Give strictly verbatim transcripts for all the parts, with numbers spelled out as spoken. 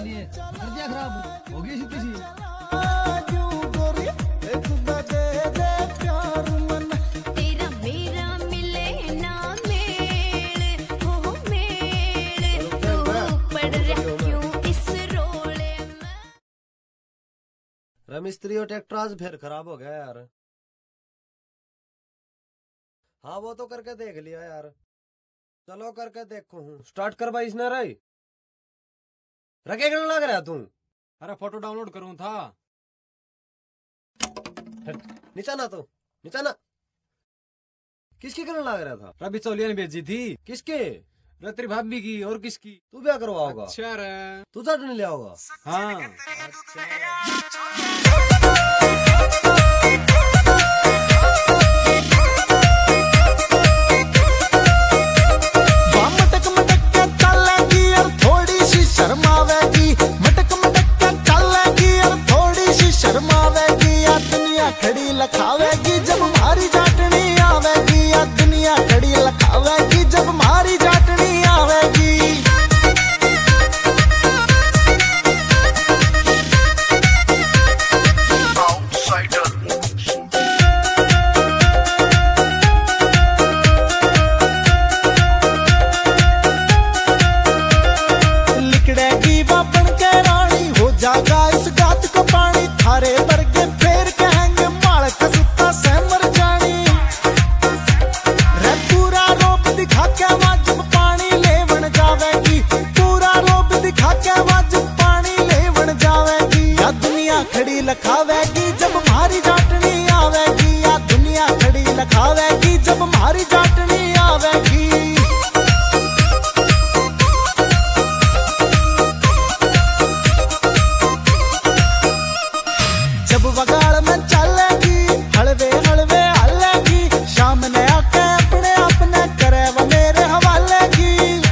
लिए कर दिया खराब, होगी सी किसी। तेरा मेरा मिले ना मेल, हो मेल, तू पड़ रहा क्यों इस रोले में। रमिस्त्री और ट्रैक्टर आज फिर खराब हो गया यार। हाँ वो तो करके देख लिया यार, चलो करके देखो हूँ। स्टार्ट कर भाई इसने रही रखे करने लग रहा तू। अरे फोटो डाउनलोड करूँ था। नीचा ना तो नीचा ना। किसकी करने लग रहा था? रवि चौलिया ने भेजी थी। किसके? रत्री भाभी की। और किसकी? तू क्या करवाओगा? अच्छा रे, तू चटनी ले आओगा। हाँ शर्मावेगी मटक मटक के चलेगी और थोड़ी सी शर्मावेगी। या दुनिया खड़ी लखावेगी जब मारी जाटनी आवेगी। या दुनिया खड़ी लखावेगी जब मारी जाटनी आवेगी। जागा इस गात को पानी थारे वर्गे फेर कहेंगे मालक सुता से मर जानी। रे पूरा रूप दिखा के वाजब पानी लेवन जावेगी। पूरा रूप दिखा के वाजब पानी लेवन जावेगी। या दुनिया खड़ी लखावेगी जब मारी जाटनी आवेगी। या दुनिया खड़ी लखावेगी जब मारी जाटनी आवेगी। बगाड़ में चलेगी हलवे हलवे हलेगी। सामने आके अपने अपने करे वो मेरे हवाले की।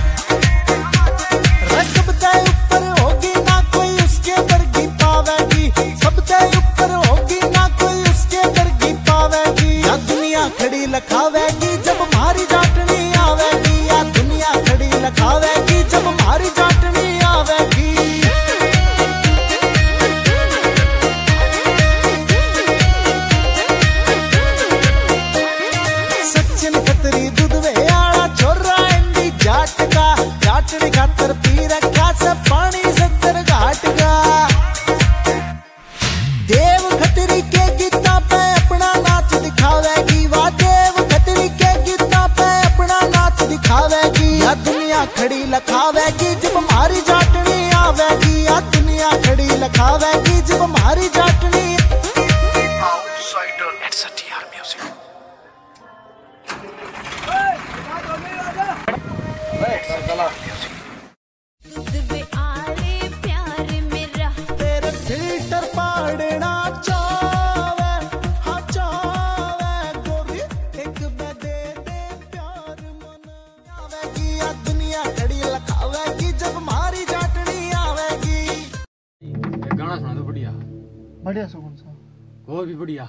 सबसे ऊपर होगी ना कोई उसके वर्गी पावेगी। सबसे ऊपर होगी ना कोई उसके वर्गी पावेगी। या दुनिया खड़ी लखावेगी जब मारी जाटनी आवेगी। या दुनिया खड़ी लखावेगी जब मारी जाटनी आवेगी। जाटनी खातर पी रखा से पानी सत्तर घाट का। देव खतरी के गीता पे अपना नाच दिखावेगी। वाह देव खतरी के गीता पे अपना नाच दिखावेगी। या दुनिया खड़ी लखावेगी जब मारी जाटनी आवेगी। या दुनिया खड़ी लखावेगी जब मारी जाटनी। Outsider at STR music. तेरे फिल्टर पाड़ना चावे हाँ चावे गोरी एक बदे दे प्यार मन आवेगी। या दुनिया खड़ी लखावेगी जब मारी जाटनी आवेगी। एक गाना सुना दो बढ़िया बढ़िया सो कौन सा? कोई भी बढ़िया।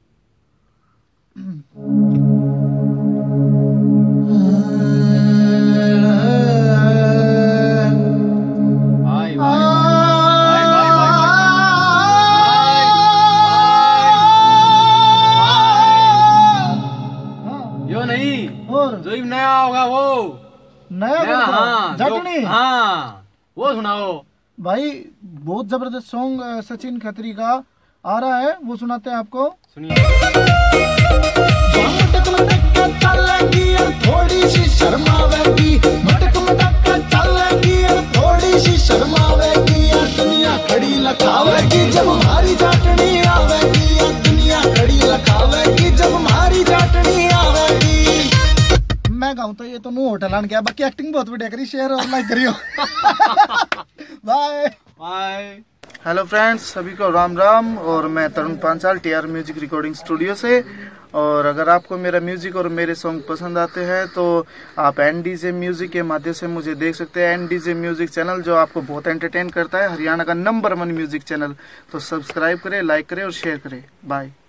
जो नया होगा वो नया, नया हाँ, जाटनी हाँ वो सुनाओ भाई। बहुत जबरदस्त सॉन्ग सचिन खत्री का आ रहा है, वो सुनाते हैं आपको। सुनिए। मटक मटक के चलेगी और थोड़ी सी शर्मावेगी। मटक मटक के चलेगी और थोड़ी सी शर्मावेगी। या दुनिया खड़ी लखावेगी जब मारी जाटनी आवेगी। या दुनिया खड़ी लखावेगी जब मारी जाटनी आवेगी। मैं गाऊं तो ये तो नो होटल आन गया, बाकी एक्टिंग बहुत बढ़िया करी। शेयर और लाइक करियो। Bye bye. हेलो फ्रेंड्स, सभी को राम राम। और मैं Tarun Panchal TR music recording studio से। और अगर आपको मेरा म्यूजिक और मेरे सॉन्ग पसंद आते हैं तो आप एनडीजे म्यूजिक के माध्यम से मुझे देख सकते हैं। एनडीजे म्यूजिक चैनल जो आपको बहुत एंटरटेन करता है, हरियाणा का नंबर वन म्यूजिक चैनल। तो सब्सक्राइब करें, लाइक करें और शेयर करें। बाय।